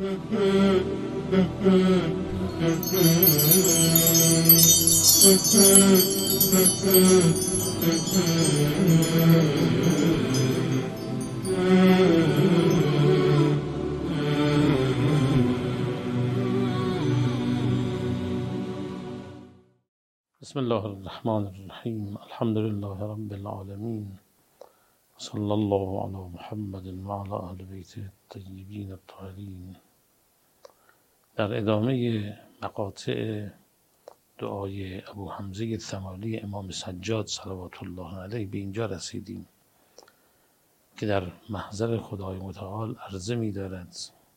بسم الله الرحمن الرحیم. الحمد لله رب العالمین، صلی الله علی محمد و علی اهل بیت الطیبین الطاهرین. در ادامه مقاطع دعای ابو حمزه ثمالی امام سجاد صلوات الله علیه به اینجا رسیدیم که در محضر خدای متعال عرضه می دارد: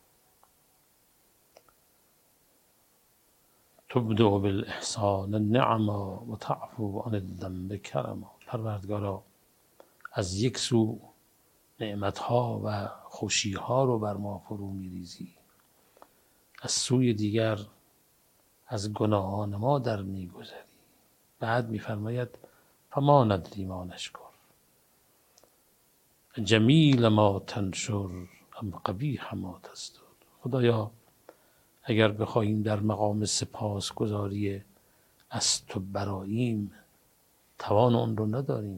تبدع بالاحسان النعما و تعفو عن الذنب کرما. پروردگارا، از یک سو نعمتها و خوشیها رو بر ما فرو میریزی، از سوی دیگر از گناهان ما در میگذری. بعد میفرماید فما ندری ما نشکر، جمیل ما تنشر ام قبیح ما تستر. خدایا، اگر بخواهیم در مقام سپاسگزاری از تو براییم، توان اون رو نداریم.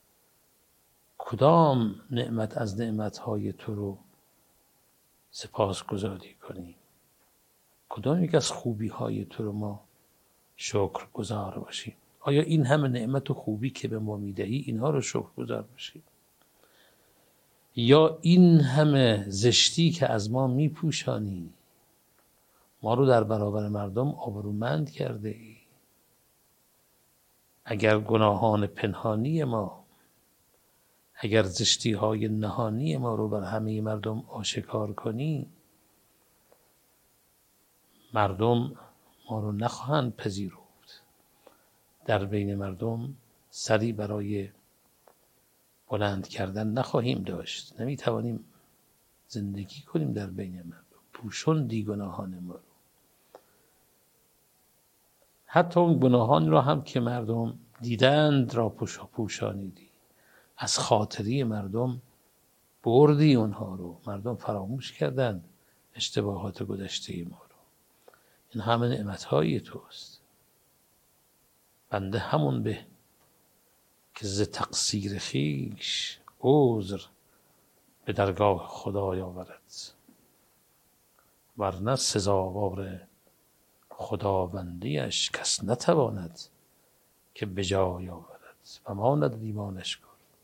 کدام نعمت از نعمتهای تو رو سپاسگزاری کنیم؟ کدام یک از خوبیهای تو رو ما شکرگزار باشیم؟ آیا این همه نعمت و خوبی که به ما میدهی اینها رو شکرگزار باشیم؟ یا این همه زشتی که از ما میپوشانی، ما رو در برابر مردم آبرومند کرده ای؟ اگر گناهان پنهانی ما، اگر زشتی های نهانی ما رو بر همه مردم آشکار کنی، مردم ما رو نخواهند پذیرفت. در بین مردم سری برای بلند کردن نخواهیم داشت. نمیتوانیم زندگی کنیم در بین مردم. پوشوندی گناهان ما رو. حتی اون گناهان را هم که مردم دیدند را پوشانیدی. از خاطری مردم بردی اونها رو. مردم فراموش کردند اشتباهات گذشته ما رو. این همه نعمتهای توست. بنده همون به که ز تقصیر خویش عذر به درگاه خدای آورد، ورنه سزاوار خداوندیش کس نتواند که به جای آورد. و ما نداری ما نشکر،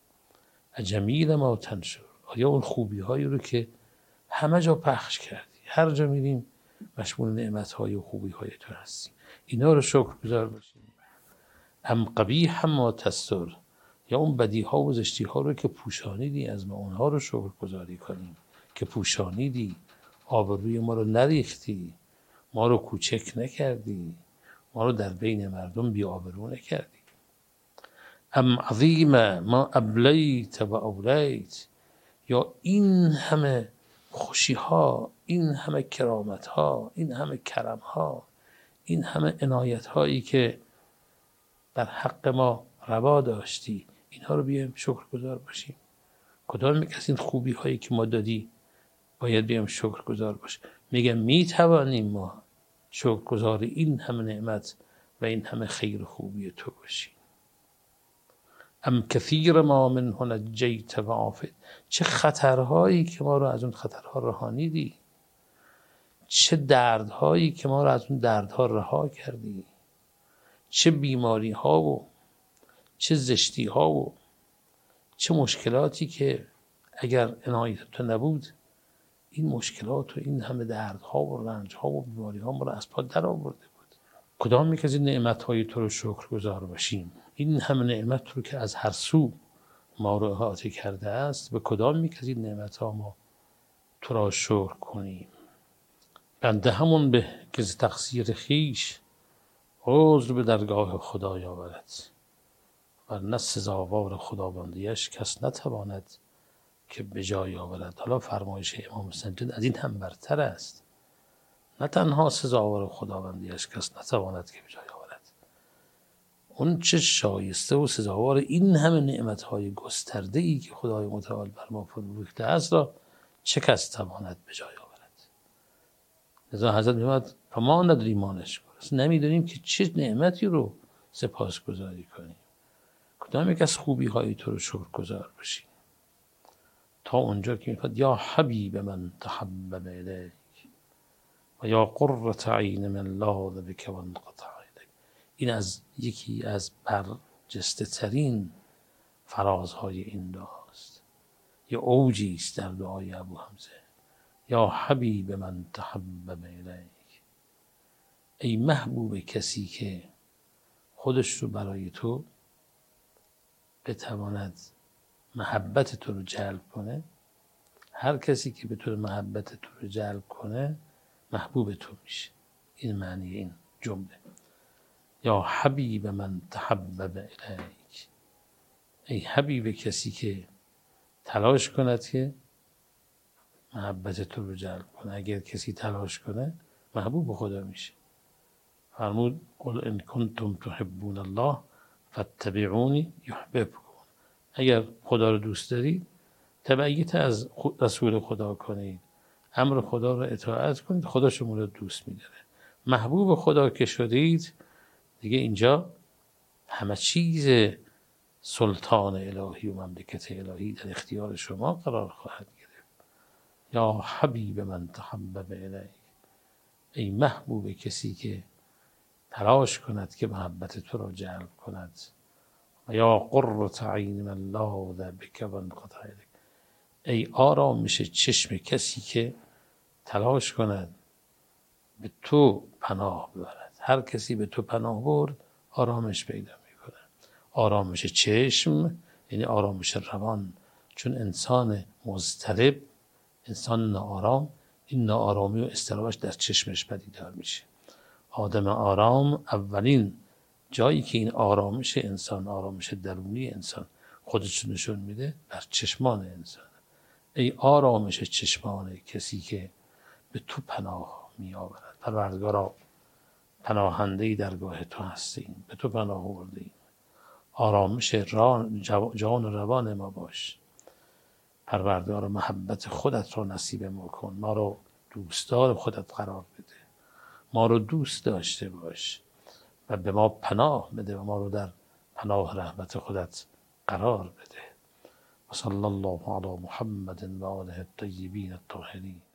جمیل ما تنشر. آیا اون خوبی هایی رو که همه جا پخش کردی، هر جا میریم مشمول نعمت های و خوبی های تو هستیم، اینا رو شکرگزار باشیم. ام قبیح ما تستر، یا اون بدی ها و زشتی ها رو که پوشانیدی از ما، اونها رو شکرگزاری کنیم که پوشانیدی، آبروی ما رو نریختی، ما رو کوچک نکردی، ما رو در بین مردم بی آبرو نکردی. ام عظیم ما ابلیت و اولیت، یا این همه خوشی ها، این همه کرامت ها، این همه کرم ها، این همه عنایت هایی که در حق ما روا داشتی، اینها رو بیایم شکرگزار باشیم. کدام یک از این خوبی هایی که ما دادی باید بیایم شکرگزار باشیم؟ میگم میتوانیم ما شکرگزار این همه نعمت و این همه خیر خوبی تو باشیم. ام کثیر ما منه نجیت و عافیت، چه خطرهایی که ما رو از اون خطرها رهانیدی، چه دردهایی که ما رو از اون دردها رها کردی، چه بیماری ها و چه زشتی ها و چه مشکلاتی که اگر عنایت تو نبود این مشکلات و این همه دردها و رنجها و بیماری ها ما رو از پا در آورده بود. کدام یک از این نعمت های تو رو شکرگزار باشیم؟ این همه نعمت رو که از هر سو ما رو احاطه کرده است، به کدام یک از این نعمت ها ما تو را شکر کنیم؟ بنده همون به که ز تقصیر خویش عذر به درگاه خدای آورد، ورنه سزاوار خداوندیش کس نتواند که به جای آورد. حالا فرمایش امام سجاد از این هم برتر است. نه تنها سزاوار خداوندیش کس نتواند که به جای آورد، اون چه شایسته و سزاوار این همه نعمتهای گسترده‌ای که خدای متعال بر ما فرو ریخته است را چه کس تواند به جای آورد؟ لذا حضرت می‌فرماید ما نداری ایمانش کن. اصلا نمیدونیم که چه نعمتی رو سپاسگزاری کنیم، کدام یک از خوبی های تو رو شکرگزار باشیم، تا اونجا که می‌فرماید یا حبیب من تحبب الیک و یا قرة عین من لاذ بک و انقطع الیک. این از یکی از برجسته ترین فرازهای این دعاست، یه اوجی است در دعای ابو حمزه. یا حبیب من تحبب الیک، ای محبوب کسی که خودش رو برای تو بتواند محبت تو رو جلب کنه. هر کسی که به طور محبت تو رو جلب کنه محبوب تو میشه. این معنی این جمله. یا حبیب من تحبب الیک، ای حبیب کسی که تلاش کند که محبت تو رو جلب کنه. اگر کسی تلاش کنه محبوب خدا میشه. فرمود قل ان کنتم تحبون الله فاتبعونی یحببکم. اگر خدا رو دوست دارید تبعیت از رسول خدا کنید، امر خدا رو اطاعت کنید، خدا شما رو دوست میداره. محبوب خدا که شدید دیگه اینجا همه چیز سلطان الهی و مملکت الهی در اختیار شما قرار خواهد گرفت. یا حبیب من تحبب الیک، ای محبوب کسی که تلاش کند که محبت تو را جلب کند. و یا قرة عین من لاذ بک و انقطع الیک، ای آرامش چشم کسی که تلاش کند به تو پناه ببرد. هر کسی به تو پناه برد آرامش پیدا میکنه. آرامش چشم یعنی آرامش روان، چون انسان مضطرب، انسان ناآرام، این ناآرامی و اضطرابش در چشمش پدیدار میشه. آدم آرام اولین جایی که این آرامش انسان، آرامش درونی انسان خودش نشون میده در چشمان انسان. ای آرامش چشمان کسی که به تو پناه می آورد. پروردگارا پناهنده درگاه تو هستیم، به تو پناه آوردیم. آرامش جان و روان ما باش. پروردگارا محبت خودت را نصیب ما کن، ما رو دوستدار خودت قرار بده، ما رو دوست داشته باش و به ما پناه بده و ما رو در پناه رحمت خودت قرار بده. و صلی الله علی محمد و آله الطیبین الطاهرین.